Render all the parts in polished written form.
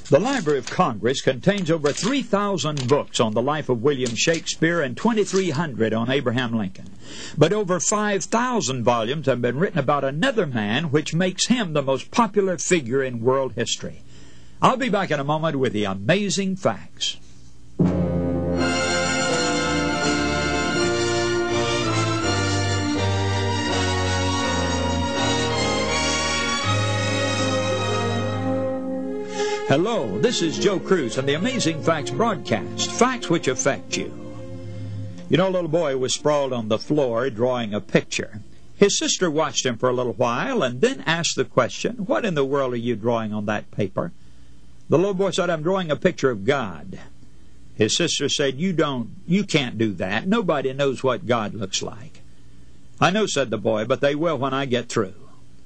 The Library of Congress contains over 3,000 books on the life of William Shakespeare and 2,300 on Abraham Lincoln. But over 5,000 volumes have been written about another man, which makes him the most popular figure in world history. I'll be back in a moment with the amazing facts. Hello, this is Joe Cruz and the Amazing Facts broadcast, facts which affect you. You know, a little boy was sprawled on the floor drawing a picture. His sister watched him for a little while and then asked the question, "What in the world are you drawing on that paper?" The little boy said, "I'm drawing a picture of God." His sister said, You can't do that. Nobody knows what God looks like." "I know," said the boy, "but they will when I get through."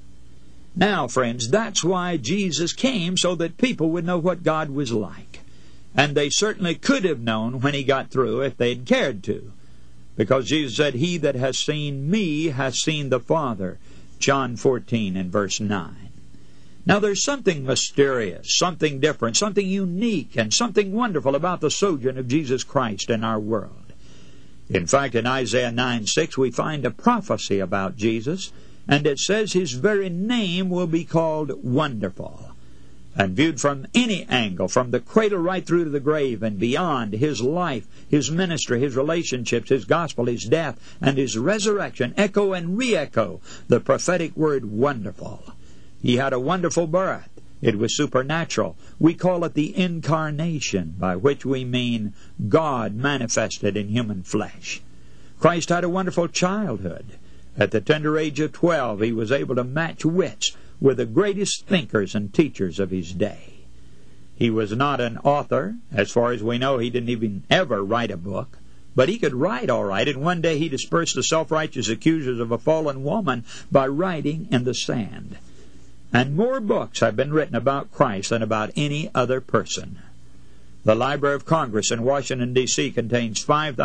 Now, friends, that's why Jesus came, so that people would know what God was like. And they certainly could have known when He got through if they'd cared to. Because Jesus said, "He that has seen me has seen the Father." John 14 and verse 9. Now, there's something mysterious, something different, something unique, and something wonderful about the sojourn of Jesus Christ in our world. In fact, in Isaiah 9:6, we find a prophecy about Jesus, and it says His very name will be called Wonderful. And viewed from any angle, from the cradle right through to the grave and beyond, His life, His ministry, His relationships, His gospel, His death, and His resurrection echo and re-echo the prophetic word wonderful. He had a wonderful birth. It was supernatural. We call it the incarnation, by which we mean God manifested in human flesh. Christ had a wonderful childhood. At the tender age of 12, He was able to match wits with the greatest thinkers and teachers of His day. He was not an author. As far as we know, He didn't even ever write a book. But He could write all right, and one day He dispersed the self-righteous accusers of a fallen woman by writing in the sand. And more books have been written about Christ than about any other person. The Library of Congress in Washington, D.C. contains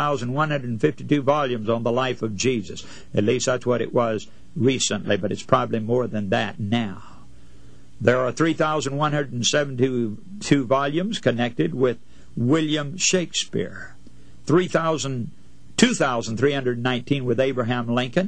5,152 volumes on the life of Jesus. At least that's what it was recently, but it's probably more than that now. There are 3,172 volumes connected with William Shakespeare, 2,319 with Abraham Lincoln,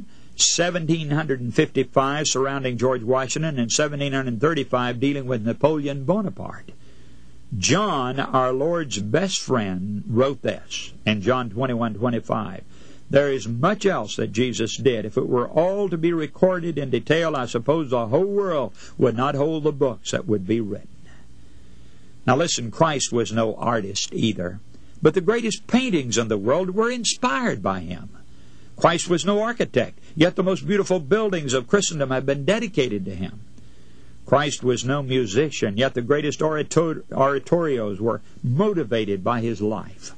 1,755 surrounding George Washington, and 1,735 dealing with Napoleon Bonaparte. John, our Lord's best friend, wrote this in John 21:25. "There is much else that Jesus did. If it were all to be recorded in detail, I suppose the whole world would not hold the books that would be written." Now listen, Christ was no artist either, but the greatest paintings in the world were inspired by Him. Christ was no architect, yet the most beautiful buildings of Christendom have been dedicated to Him. Christ was no musician, yet the greatest oratorios were motivated by His life.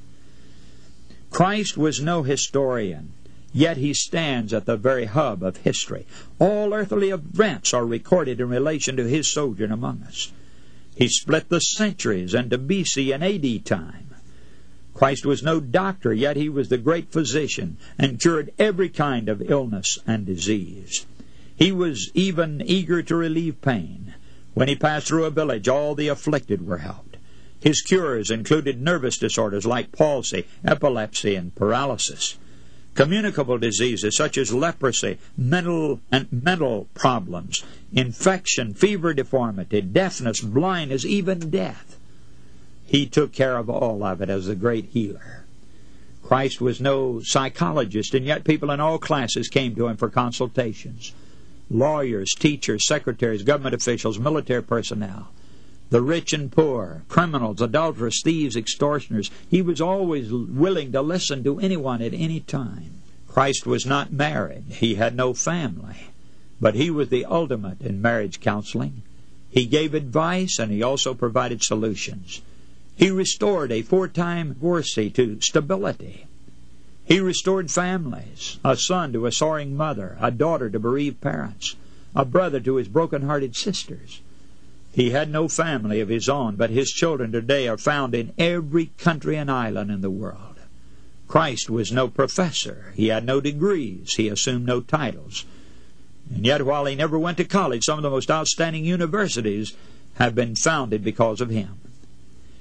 Christ was no historian, yet He stands at the very hub of history. All earthly events are recorded in relation to His sojourn among us. He split the centuries into BC and AD time. Christ was no doctor, yet He was the great physician and cured every kind of illness and disease. He was even eager to relieve pain. When He passed through a village, all the afflicted were helped. His cures included nervous disorders like palsy, epilepsy, and paralysis. Communicable diseases such as leprosy, mental problems, infection, fever, deformity, deafness, blindness, even death. He took care of all of it as the great healer. Christ was no psychologist, and yet people in all classes came to Him for consultations. Lawyers, teachers, secretaries, government officials, military personnel, the rich and poor, criminals, adulterers, thieves, extortioners. He was always willing to listen to anyone at any time. Christ was not married. He had no family. But He was the ultimate in marriage counseling. He gave advice, and He also provided solutions. He restored a 4-time divorcee to stability. He restored families, a son to a sorrowing mother, a daughter to bereaved parents, a brother to his broken-hearted sisters. He had no family of His own, but His children today are found in every country and island in the world. Christ was no professor. He had no degrees. He assumed no titles. And yet, while He never went to college, some of the most outstanding universities have been founded because of Him.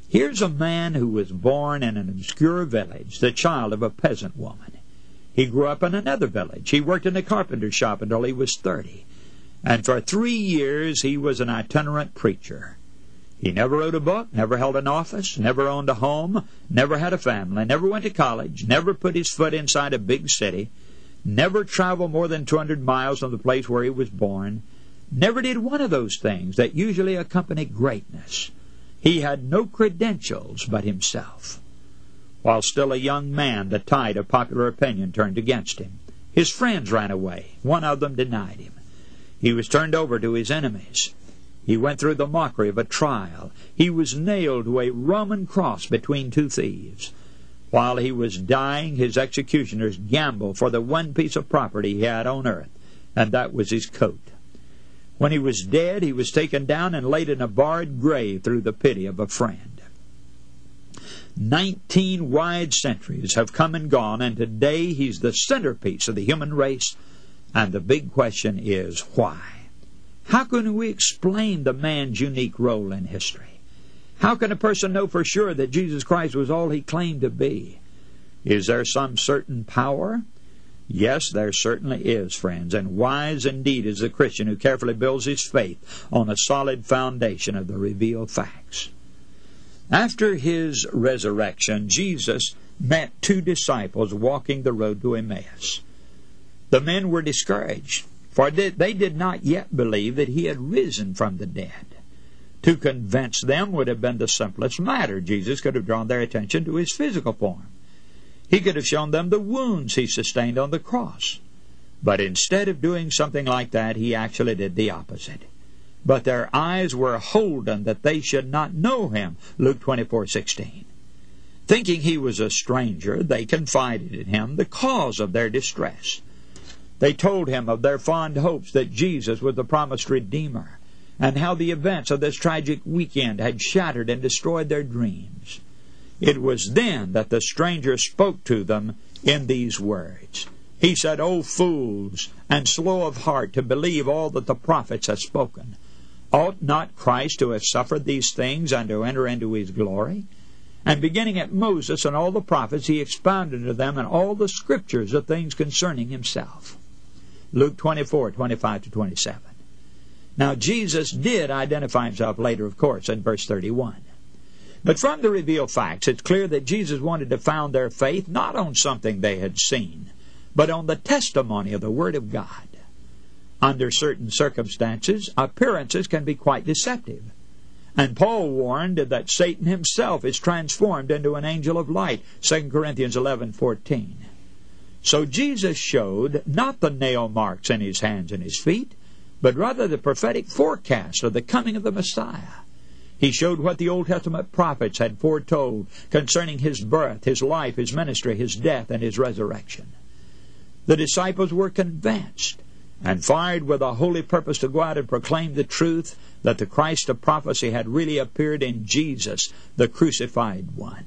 Here's a man who was born in an obscure village, the child of a peasant woman. He grew up in another village. He worked in a carpenter shop until he was 30. And for 3 years he was an itinerant preacher. He never wrote a book, never held an office, never owned a home, never had a family, never went to college, never put his foot inside a big city, never traveled more than 200 miles from the place where he was born, never did one of those things that usually accompany greatness. He had no credentials but himself. While still a young man, the tide of popular opinion turned against him. His friends ran away. One of them denied him. He was turned over to his enemies. He went through the mockery of a trial. He was nailed to a Roman cross between two thieves. While he was dying, his executioners gambled for the one piece of property he had on earth, and that was his coat. When he was dead, he was taken down and laid in a barred grave through the pity of a friend. 19 wide centuries have come and gone, and today he's the centerpiece of the human race. And the big question is, why? How can we explain the man's unique role in history? How can a person know for sure that Jesus Christ was all he claimed to be? Is there some certain power? Yes, there certainly is, friends, and wise indeed is the Christian who carefully builds his faith on a solid foundation of the revealed facts. After his resurrection, Jesus met 2 disciples walking the road to Emmaus. The men were discouraged, for they did not yet believe that he had risen from the dead. To convince them would have been the simplest matter. Jesus could have drawn their attention to his physical form. He could have shown them the wounds he sustained on the cross. But instead of doing something like that, he actually did the opposite. But their eyes were holden that they should not know him, Luke 24:16. Thinking he was a stranger, they confided in him the cause of their distress. They told him of their fond hopes that Jesus was the promised Redeemer, and how the events of this tragic weekend had shattered and destroyed their dreams. It was then that the stranger spoke to them in these words. He said, "O fools, and slow of heart to believe all that the prophets have spoken. Ought not Christ to have suffered these things and to enter into his glory?" And beginning at Moses and all the prophets, he expounded to them in all the Scriptures the things concerning himself. Luke 24:25-27. Now, Jesus did identify himself later, of course, in verse 31. But from the revealed facts, it's clear that Jesus wanted to found their faith not on something they had seen, but on the testimony of the Word of God. Under certain circumstances, appearances can be quite deceptive. And Paul warned that Satan himself is transformed into an angel of light, 2 Corinthians 11:14. So Jesus showed not the nail marks in his hands and his feet, but rather the prophetic forecast of the coming of the Messiah. He showed what the Old Testament prophets had foretold concerning his birth, his life, his ministry, his death, and his resurrection. The disciples were convinced and fired with a holy purpose to go out and proclaim the truth that the Christ of prophecy had really appeared in Jesus, the crucified one.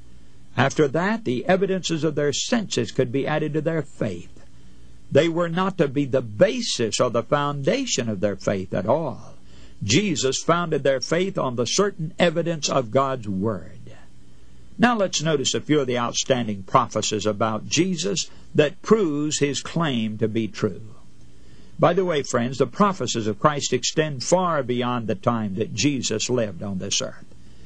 After that, the evidences of their senses could be added to their faith. They were not to be the basis or the foundation of their faith at all. Jesus founded their faith on the certain evidence of God's Word. Now let's notice a few of the outstanding prophecies about Jesus that proves his claim to be true. By the way, friends, the prophecies of Christ extend far beyond the time that Jesus lived on this earth.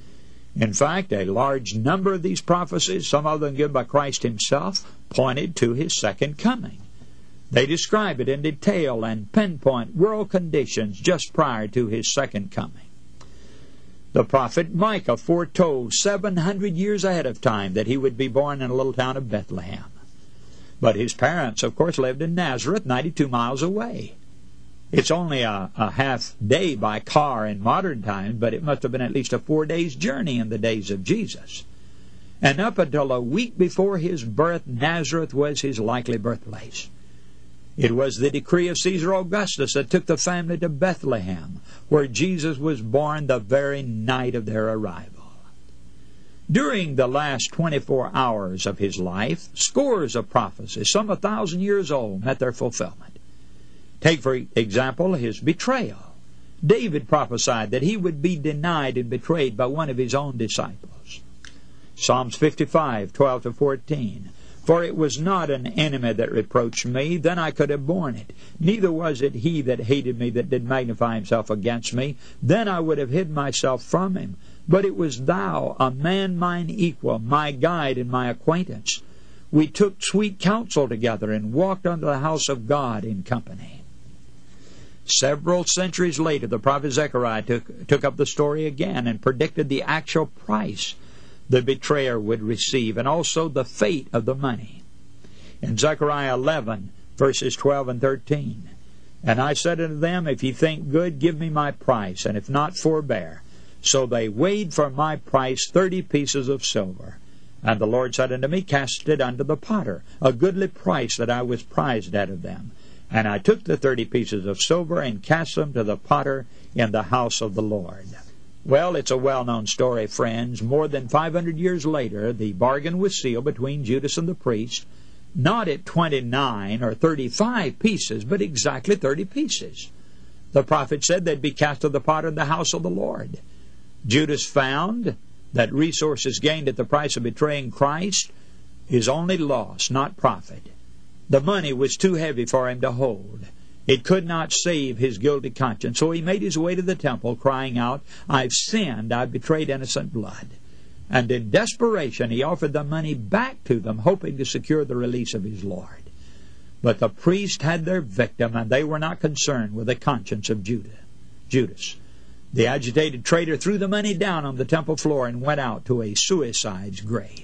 In fact, a large number of these prophecies, some of them given by Christ himself, pointed to his second coming. They describe it in detail and pinpoint world conditions just prior to his second coming. The prophet Micah foretold 700 years ahead of time that he would be born in a little town of Bethlehem. But his parents, of course, lived in Nazareth, 92 miles away. It's only a half day by car in modern times, but it must have been at least a 4 days journey in the days of Jesus. And up until a week before his birth, Nazareth was his likely birthplace. It was the decree of Caesar Augustus that took the family to Bethlehem, where Jesus was born the very night of their arrival. During the last 24 hours of his life, scores of prophecies, some 1,000 years old, met their fulfillment. Take, for example, his betrayal. David prophesied that he would be denied and betrayed by one of his own disciples. Psalms 55, 12 to 14. For it was not an enemy that reproached me, then I could have borne it. Neither was it he that hated me that did magnify himself against me, then I would have hid myself from him. But it was thou, a man mine equal, my guide and my acquaintance. We took sweet counsel together and walked unto the house of God in company. Several centuries later, the prophet Zechariah took up the story again and predicted the actual price the betrayer would receive, and also the fate of the money. In Zechariah 11, verses 12 and 13, And I said unto them, If ye think good, give me my price, and if not, forbear. So they weighed for my price 30 pieces of silver. And the Lord said unto me, Cast it unto the potter, a goodly price that I was prized out of them. And I took the 30 pieces of silver, and cast them to the potter in the house of the Lord. Well, it's a well-known story, friends. More than 500 years later, the bargain was sealed between Judas and the priest, not at 29 or 35 pieces, but exactly 30 pieces. The prophet said they'd be cast to the potter in the house of the Lord. Judas found that resources gained at the price of betraying Christ is only loss, not profit. The money was too heavy for him to hold. It could not save his guilty conscience, so he made his way to the temple, crying out, I've sinned, I've betrayed innocent blood. And in desperation, he offered the money back to them, hoping to secure the release of his Lord. But the priest had their victim, and they were not concerned with the conscience of Judas. The agitated traitor threw the money down on the temple floor and went out to a suicide's grave.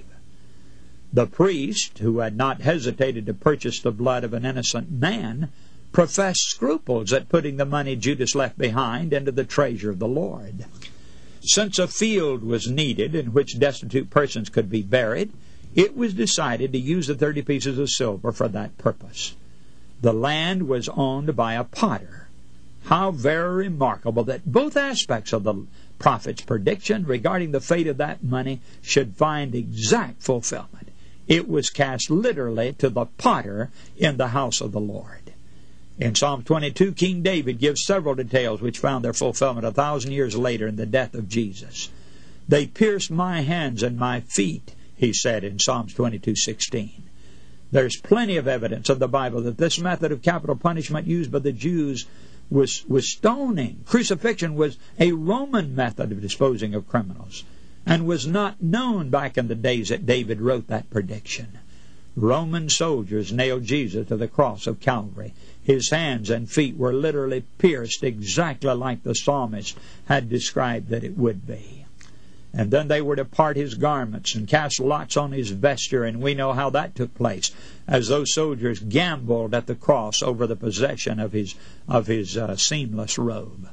The priest, who had not hesitated to purchase the blood of an innocent man, professed scruples at putting the money Judas left behind into the treasure of the Lord. Since a field was needed in which destitute persons could be buried, it was decided to use the 30 pieces of silver for that purpose. The land was owned by a potter. How very remarkable that both aspects of the prophet's prediction regarding the fate of that money should find exact fulfillment. It was cast literally to the potter in the house of the Lord. In Psalm 22, King David gives several details which found their fulfillment 1,000 years later in the death of Jesus. They pierced my hands and my feet, he said in Psalms 22:16. There's plenty of evidence in the Bible that this method of capital punishment used by the Jews was stoning. Crucifixion was a Roman method of disposing of criminals and was not known back in the days that David wrote that prediction. Roman soldiers nailed Jesus to the cross of Calvary. His hands and feet were literally pierced exactly like the psalmist had described that it would be. And then they were to part his garments and cast lots on his vesture, and we know how that took place, as those soldiers gambled at the cross over the possession of his seamless robe.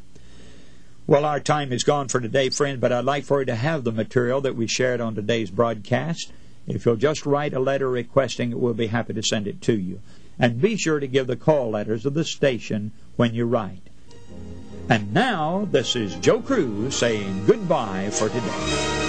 Well, our time is gone for today, friends, but I'd like for you to have the material that we shared on today's broadcast. If you'll just write a letter requesting it, we'll be happy to send it to you. And be sure to give the call letters of the station when you write. And now, this is Joe Cruz saying goodbye for today.